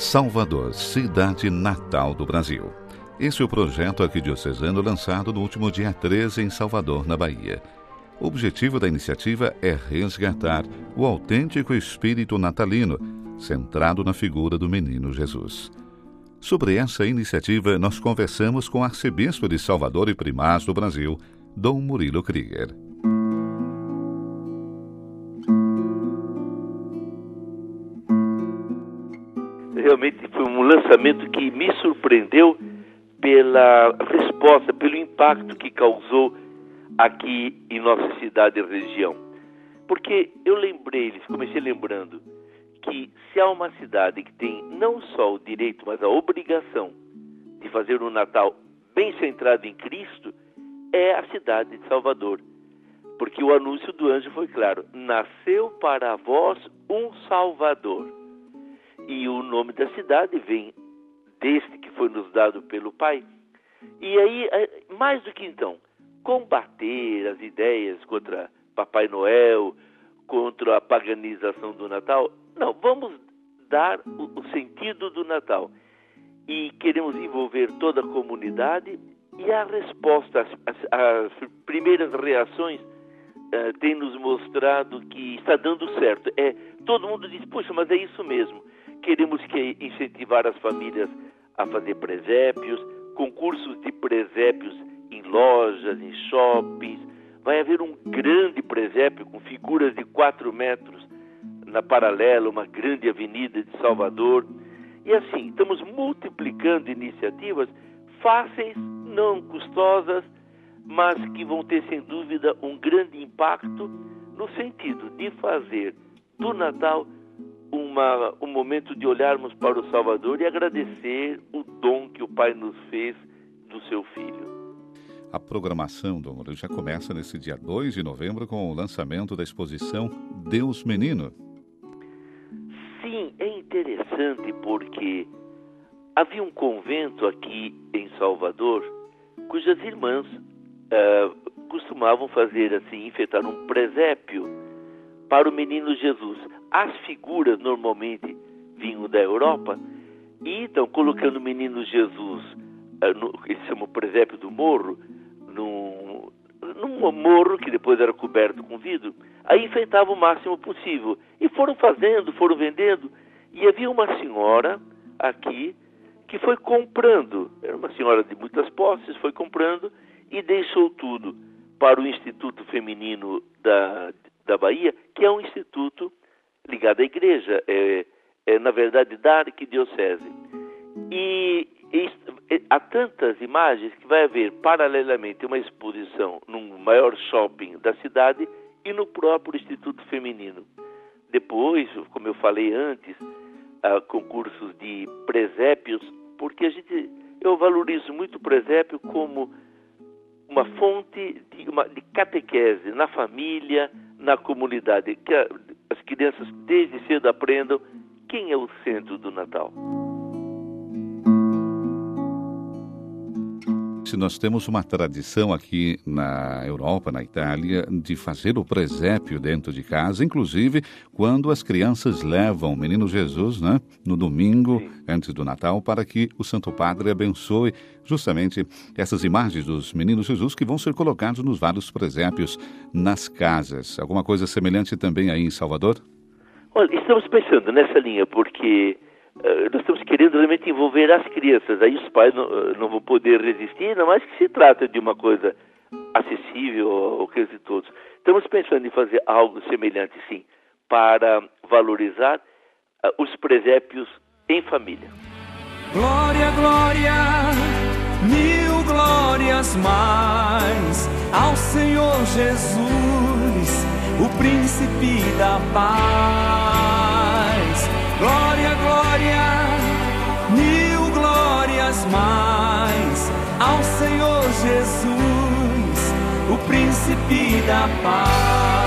Salvador, cidade natal do Brasil. Esse é o projeto arquidiocesano lançado no último dia 13 em Salvador, na Bahia. O objetivo da iniciativa é resgatar o autêntico espírito natalino, centrado na figura do menino Jesus. Sobre essa iniciativa, nós conversamos com o arcebispo de Salvador e primaz do Brasil, Dom Murilo Krieger. Realmente foi um lançamento que me surpreendeu pela resposta, pelo impacto que causou aqui em nossa cidade e região. Porque eu comecei lembrando que se há uma cidade que tem não só o direito, mas a obrigação de fazer um Natal bem centrado em Cristo, é a cidade de Salvador. Porque o anúncio do anjo foi claro: nasceu para vós um Salvador. E o nome da cidade vem deste que foi nos dado pelo Pai. E aí, mais do que então, combater as ideias contra Papai Noel, contra a paganização do Natal, não, vamos dar o sentido do Natal. E queremos envolver toda a comunidade, e a resposta, as primeiras reações têm nos mostrado que está dando certo. Todo mundo diz: puxa, mas é isso mesmo. Queremos incentivar as famílias a fazer presépios, concursos de presépios em lojas, em shoppings. Vai haver um grande presépio com figuras de 4 metros na paralela, uma grande avenida de Salvador. E assim, estamos multiplicando iniciativas fáceis, não custosas, mas que vão ter, sem dúvida, um grande impacto no sentido de fazer do Natal um momento de olharmos para o Salvador e agradecer o dom que o Pai nos fez do seu Filho. A programação, Dom Murilo, já começa nesse dia 2 de novembro com o lançamento da exposição Deus Menino. Sim, é interessante porque havia um convento aqui em Salvador cujas irmãs costumavam fazer assim, enfeitar um presépio para o menino Jesus. As figuras normalmente vinham da Europa e então colocando o menino Jesus, eles chamam o presépio do morro, num morro que depois era coberto com vidro, aí enfeitava o máximo possível. E foram vendendo, e havia uma senhora aqui que foi comprando, era uma senhora de muitas posses, foi comprando e deixou tudo para o Instituto Feminino da Bahia, que é um instituto ligado à igreja, na verdade da arquidiocese. E há tantas imagens que vai haver paralelamente uma exposição num maior shopping da cidade e no próprio Instituto Feminino. Depois, como eu falei antes, concursos de presépios, porque eu valorizo muito o presépio como uma fonte de catequese na família, na comunidade, que as crianças desde cedo aprendam quem é o centro do Natal. Nós temos uma tradição aqui na Europa, na Itália, de fazer o presépio dentro de casa, inclusive quando as crianças levam o menino Jesus, né, no domingo, sim, antes do Natal, para que o Santo Padre abençoe justamente essas imagens dos meninos Jesus que vão ser colocados nos vários presépios nas casas. Alguma coisa semelhante também aí em Salvador? Olha, estamos pensando nessa linha, porque nós estamos querendo realmente envolver as crianças. Aí os pais não vão poder resistir, ainda mais que se trata de uma coisa acessível ao alcance de todos. Estamos pensando em fazer algo semelhante, sim, para valorizar os presépios em família. Glória, glória, mil glórias mais ao Senhor Jesus, o príncipe da paz. Glória, glória, mil glórias mais ao Senhor Jesus, o príncipe da paz.